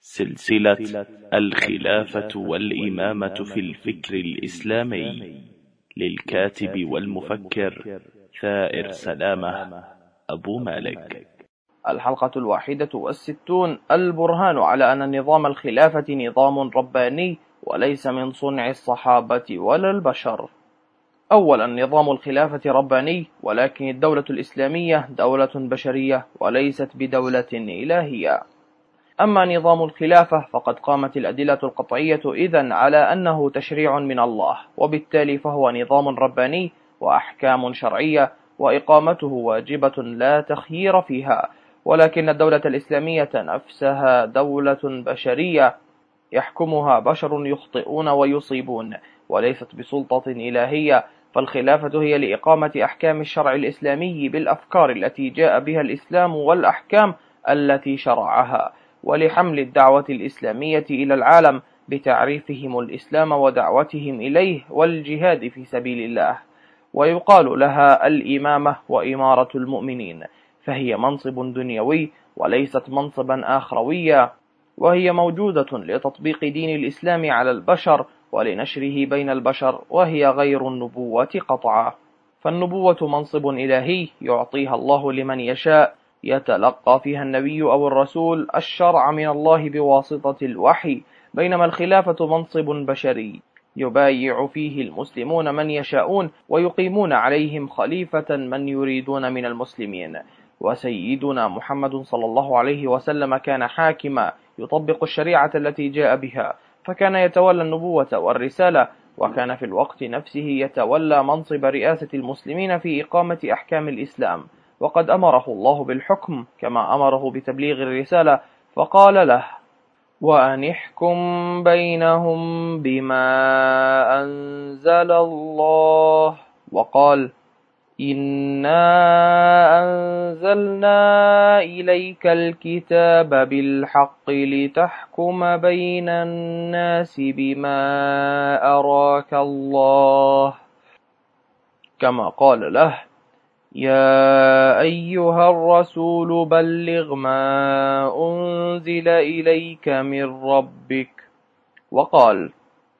سلسلة الخلافة والإمامة في الفكر الإسلامي للكاتب والمفكر ثائر سلامة أبو مالك. الحلقة 61. البرهان على أن نظام الخلافة نظام رباني وليس من صنع الصحابة ولا البشر. أولا، نظام الخلافة رباني، ولكن الدولة الإسلامية دولة بشرية وليست بدولة إلهية. أما نظام الخلافة فقد قامت الأدلة القطعية إذن على أنه تشريع من الله، وبالتالي فهو نظام رباني وأحكام شرعية، وإقامته واجبة لا تخيير فيها. ولكن الدولة الإسلامية نفسها دولة بشرية يحكمها بشر يخطئون ويصيبون، وليست بسلطة إلهية. فالخلافة هي لإقامة أحكام الشرع الإسلامي بالأفكار التي جاء بها الإسلام والأحكام التي شرعها، ولحمل الدعوة الإسلامية إلى العالم بتعريفهم الإسلام ودعوتهم إليه والجهاد في سبيل الله. ويقال لها الإمامة وإمارة المؤمنين، فهي منصب دنيوي وليست منصبا آخرويا، وهي موجودة لتطبيق دين الإسلام على البشر ولنشره بين البشر، وهي غير النبوة قطعا. فالنبوة منصب إلهي يعطيها الله لمن يشاء، يتلقى فيها النبي أو الرسول الشرع من الله بواسطة الوحي، بينما الخلافة منصب بشري يبايع فيه المسلمون من يشاءون ويقيمون عليهم خليفة من يريدون من المسلمين. وسيدنا محمد صلى الله عليه وسلم كان حاكما يطبق الشريعة التي جاء بها، فكان يتولى النبوة والرسالة، وكان في الوقت نفسه يتولى منصب رئاسة المسلمين في إقامة أحكام الإسلام. وقد أمره الله بالحكم كما أمره بتبليغ الرسالة، فقال له: وأن احكم بينهم بما أنزل الله. وقال: إنا أنزلنا إليك الكتاب بالحق لتحكم بين الناس بما أراك الله. كما قال له: يا أيها الرسول بلغ ما أنزل إليك من ربك. وقال: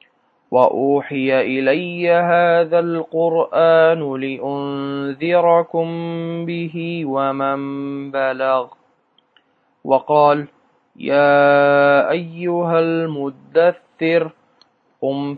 وأوحي إلي هذا القرآن لأنذركم به ومن بلغ. وقال: يا أيها المدثر قم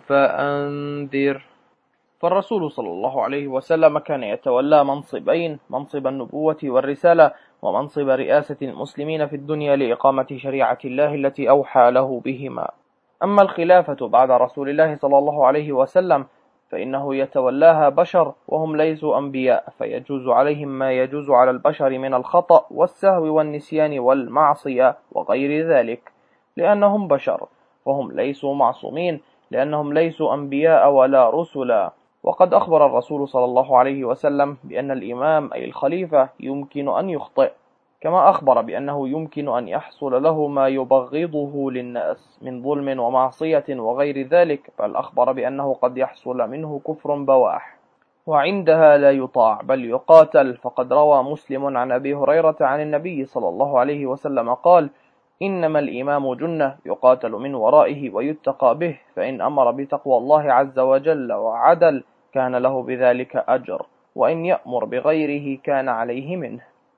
فأنذر. فالرسول صلى الله عليه وسلم كان يتولى منصبين: منصب النبوة والرسالة، ومنصب رئاسة المسلمين في الدنيا لإقامة شريعة الله التي أوحى له بهما. أما الخلافة بعد رسول الله صلى الله عليه وسلم فإنه يتولاها بشر وهم ليسوا أنبياء، فيجوز عليهم ما يجوز على البشر من الخطأ والسهو والنسيان والمعصية وغير ذلك، لأنهم بشر، وهم ليسوا معصومين لأنهم ليسوا أنبياء ولا رسلا. وقد أخبر الرسول صلى الله عليه وسلم بأن الإمام أي الخليفة يمكن أن يخطئ، كما أخبر بأنه يمكن أن يحصل له ما يبغضه للناس من ظلم ومعصية وغير ذلك، بل أخبر بأنه قد يحصل منه كفر بواح، وعندها لا يطاع بل يقاتل. فقد روى مسلم عن أبي هريرة عن النبي صلى الله عليه وسلم قال: إنما الإمام جنة يقاتل من ورائه ويتقى به، فإن أمر بتقوى الله عز وجل وعدل كان له بذلك أجر، وإن يأمر بغيره كان عليه منه.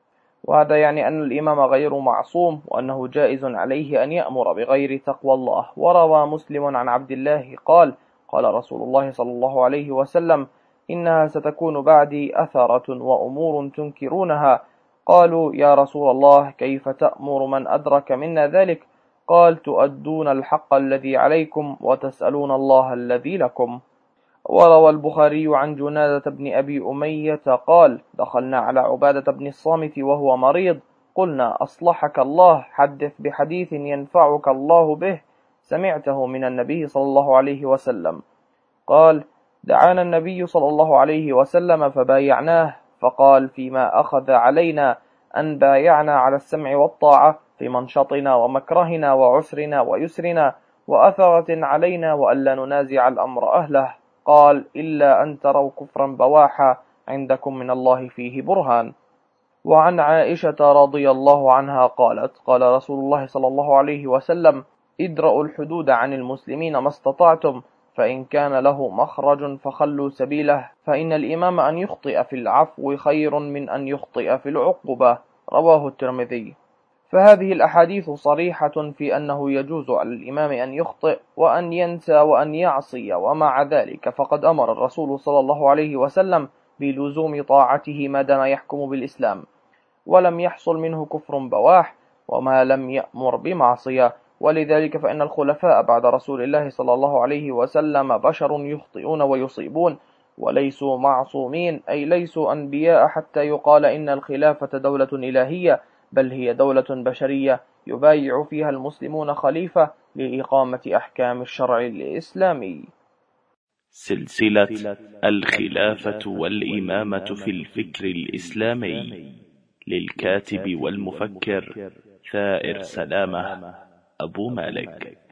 وهذا يعني أن الإمام غير معصوم، وأنه جائز عليه أن يأمر بغير تقوى الله. وروى مسلم عن عبد الله قال: قال رسول الله صلى الله عليه وسلم: إنها ستكون بعدي أثرة وأمور تنكرونها. قالوا: يا رسول الله كيف تأمر من أدرك منا ذلك؟ قال: تؤدون الحق الذي عليكم وتسألون الله الذي لكم. وروى البخاري عن جنادة بن أبي أمية قال: دخلنا على عبادة بن الصامت وهو مريض، قلنا: أصلحك الله، حدث بحديث ينفعك الله به سمعته من النبي صلى الله عليه وسلم. قال: دعانا النبي صلى الله عليه وسلم فبايعناه، فقال: فيما أخذ علينا أن بايعنا على السمع والطاعة في منشطنا ومكرهنا وعسرنا ويسرنا، وأثرة علينا وألا ننازع الأمر أهله. قال: إلا أن تروا كفرا بواحا عندكم من الله فيه برهان. وعن عائشة رضي الله عنها قالت: قال رسول الله صلى الله عليه وسلم: ادرأوا الحدود عن المسلمين ما استطعتم، فإن كان له مخرج فخلوا سبيله، فإن الإمام أن يخطئ في العفو خير من أن يخطئ في العقوبة. رواه الترمذي. فهذه الأحاديث صريحة في أنه يجوز على الإمام أن يخطئ وأن ينسى وأن يعصي، ومع ذلك فقد أمر الرسول صلى الله عليه وسلم بلزوم طاعته ما دام يحكم بالإسلام، ولم يحصل منه كفر بواح وما لم يأمر بمعصية. ولذلك فإن الخلفاء بعد رسول الله صلى الله عليه وسلم بشر يخطئون ويصيبون، وليسوا معصومين، أي ليسوا أنبياء حتى يقال إن الخلافة دولة إلهية، بل هي دولة بشرية يبايع فيها المسلمون خليفة لإقامة أحكام الشرع الإسلامي. سلسلة الخلافة والإمامة في الفكر الإسلامي، للكاتب والمفكر ثائر سلامة أبو مالك.